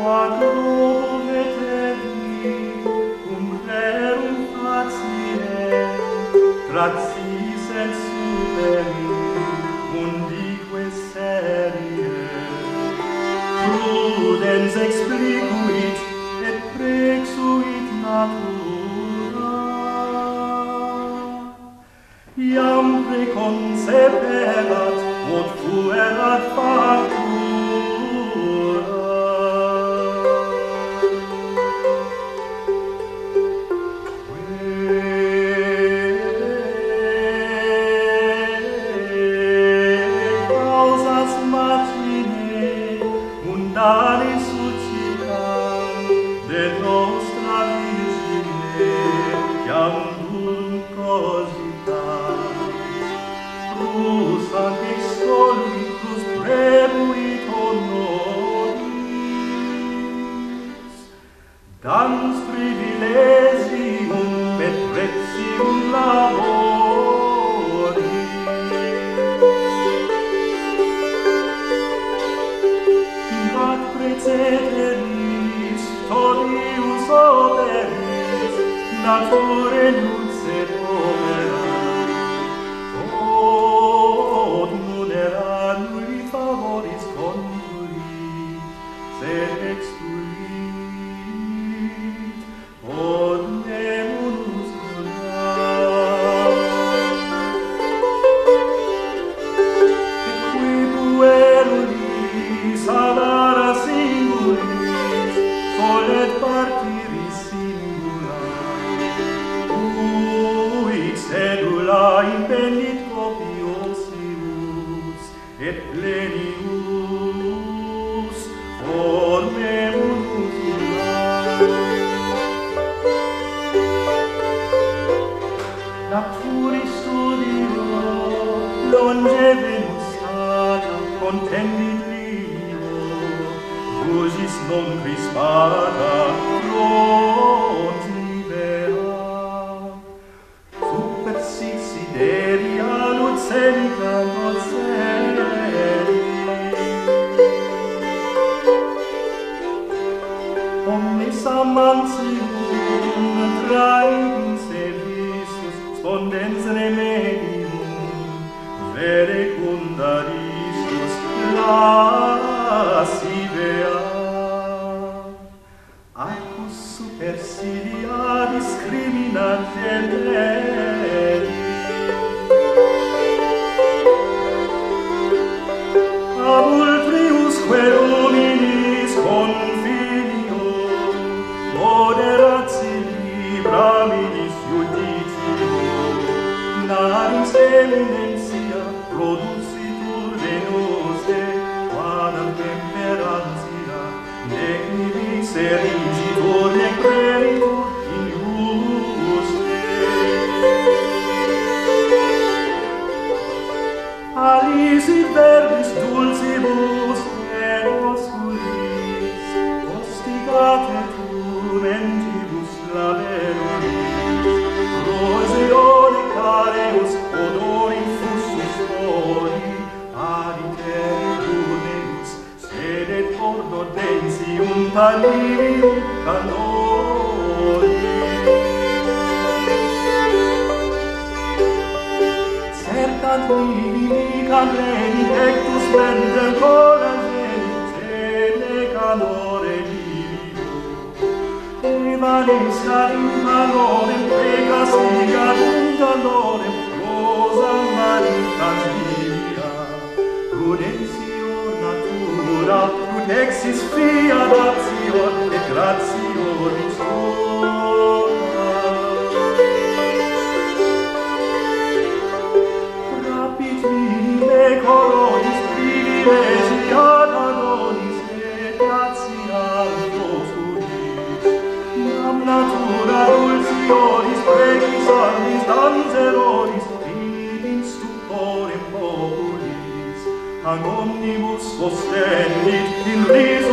quod lobo vetevi, cum rerum facile, gratis et superi, mundique serie. Prudens explicuit, et prexuit natura. Iam preconceperat, quod fuerat factura. Causas machinae mundani suscitam, de nostra Virgine, iam dum cositas. Plus ante extoluit, plus prebuit honoris. Dans privilegium et pretium laboris. In hoc preceteris, todius operis, naturae nucet opera. Od munera nui favoris conturit, sed extulit, od nemunus curat. Et qui puerulis avara singulis, solet partiris singula, cui sedula impendit copiosius, et plenius formemunus curat. Naturis studio longevimus stata, contendit Dio, usis non crispata, lontivera. Super sit sideria lucenica noceri. Omnis amantium traidens servicius, spondens remedium, vere cundaristus lascivea. Acus supersidia discriminat generi. Abultriusque luminis confinio, moderatio libra minis judicio, naris eminentia producitur venose, quadam temperantia, nec nibis erigitur, nec preritur injuste. Alisit verbis dulcibus et oscuris, ostigate mentibus laberuris, roseone careus odori fussus ori, aditeribus sedet ordo densium pallidum canori. Cercat vivini cadreni tectus mendem colageni, tene calore livido. Evanesca in calorem, precastiga in calorem, rosa maritas via. Prudentio natura, prudexis fiat ratio, et grationis ora. Rapit vine coronis privilegiat adonis, et gratiam oscuris. Nam natura dulcioris precis armis danzeroris, in stuporem populis, an omnibus sostenit in ris